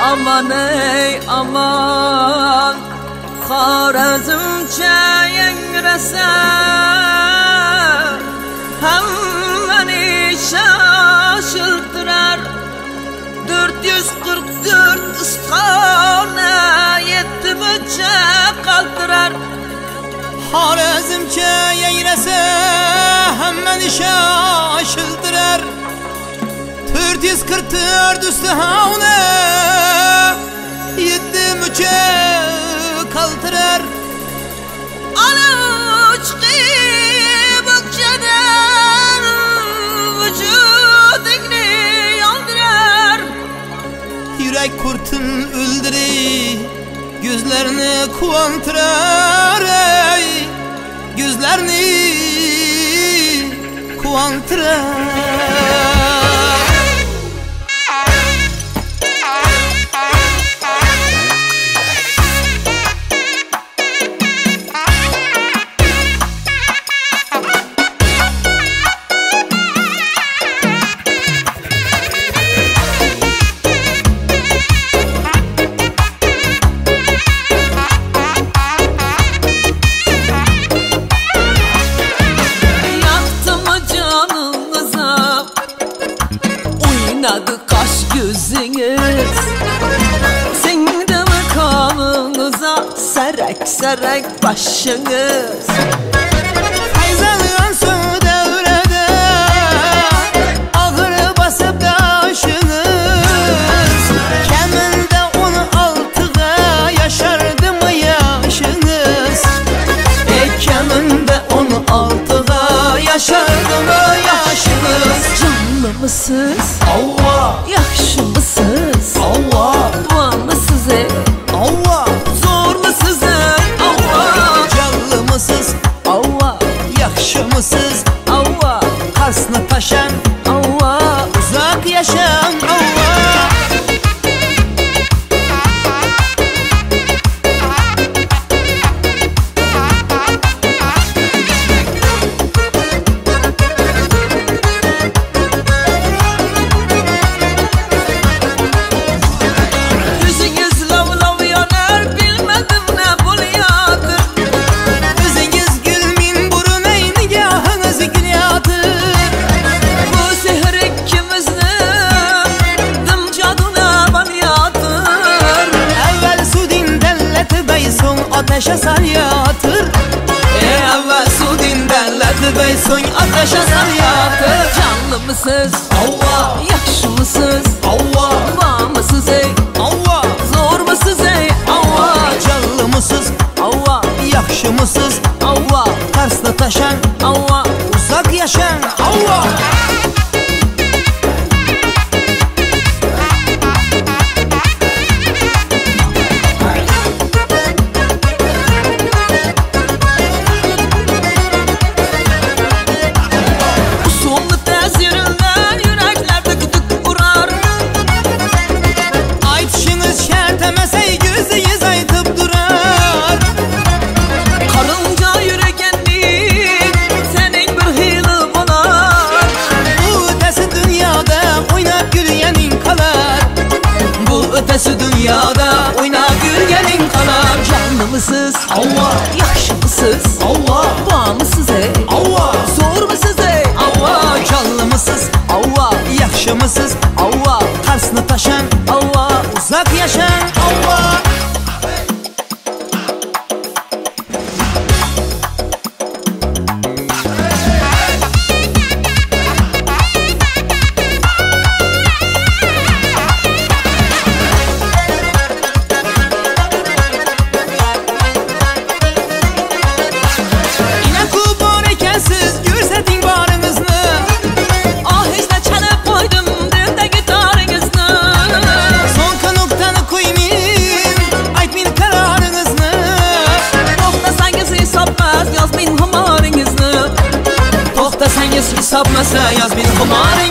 Aman ey aman, Xorazmcha yangrasa, hammani shoshiltirar. 444 istixona 7 burcha qaltirar. Xorazmcha yangrasa, hammani shoshiltirar. 444 istixona 7 burcha qaltirar. Ana uçqi bukchadan vujudingni yondirar. Yurak kurtin o'ldirar, gözlerini quvontirar. Gözlerini quvontirar. Oynadı kaş gözünüz, sindi mi kanınıza serek serek başınız. Fayzalanan son devrede ağır basıp taşınız. Keminde 16'da yaşardı mı yaşınız? Keminde 16'da yaşardı mı yaşınız? Canlı mısınız? Allah! Yaxşı mısınız? Allah! Var mısınız ey? Allah! Zor mısınız ey? Allah! Canlı mısınız? Allah! Yaxşı mısınız? Allah! Karsını taşan Allah! uzak yaşam Allah! Ateşe sar yatır. Evvel su dinderledi bey, son ateşe sar yatır. Canlı mısınız? Allah! Yaxşı mısınız? Allah! Var mısınız ey? Allah! Zor mısınız ey? Allah! Canlı mısınız? Allah! Yaxşı mısınız? Allah! Karsını taşan Allah! uzak yaşan Allah! Ötesi dünyada oynab yürgenin kalar. Canlı mısınız? Allah! Yaxşı mısınız? Allah! Var mısınız ey? Allah! Zor mısınız ey? Allah! Canlı mısınız? Allah! Yaxşı mısınız? Allah! Karsını taşan Allah! uzak yaşan Allah! Hesapmasa yaz bin xumaringizni.